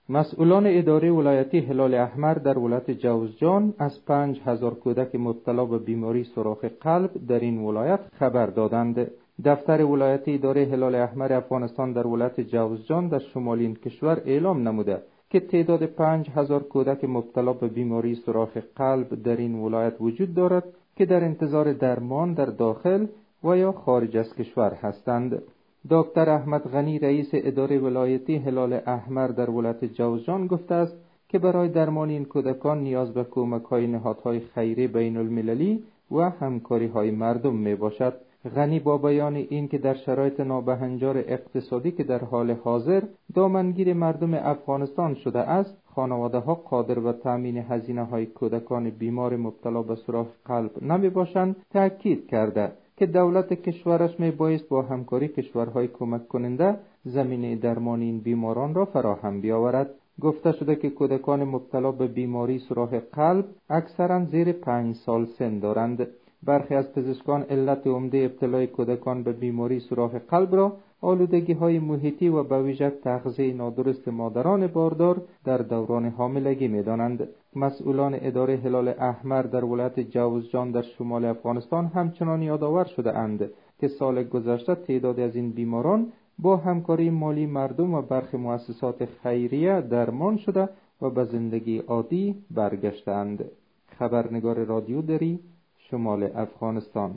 مسئولان اداره ولایتی هلال احمر در ولایت جوزجان از 5000 کودک مبتلا به بیماری سوراخ قلب در این ولایت خبر دادند. دفتر ولایتی اداره هلال احمر افغانستان در ولایت جوزجان در شمال این کشور اعلام نموده که تعداد 5000 کودک مبتلا به بیماری سوراخ قلب در این ولایت وجود دارد که در انتظار درمان در داخل و یا خارج از کشور هستند. دکتر احمد غنی رئیس اداره ولایتی هلال احمر در ولایت جوزجان گفته است که برای درمان این کودکان نیاز به کمک‌های نهادهای خیری بین المللی و همکاری‌های مردم میباشد. غنی با بیان این که در شرایط نابهنجار اقتصادی که در حال حاضر دامنگیر مردم افغانستان شده است، خانواده‌ها قادر به تأمین هزینه‌های کودکان بیمار مبتلا به سوراخ قلب نمی‌باشند، تأکید کرده که دولت کشورش میبایست با همکاری کشورهای کمک کننده زمینه درمان این بیماران را فراهم بیاورد. گفته شده که کودکان مبتلا به بیماری سوراخ قلب اکثرا زیر 5 سال سن دارند. برخی از پزشکان علت عمده ابتلای کودکان به بیماری سوراخ قلب را آلودگی‌های محیطی و به ویژه تغذیه نادرست مادران باردار در دوران حاملگی می‌دانند. مسئولان اداره هلال احمر در ولایت جوزجان در شمال افغانستان همچنان یادآور شده اند که سال گذشته تعدادی از این بیماران با همکاری مالی مردم و برخی مؤسسات خیریه درمان شده و به زندگی عادی برگشتند. خبرنگار رادیو دری، شمال افغانستان.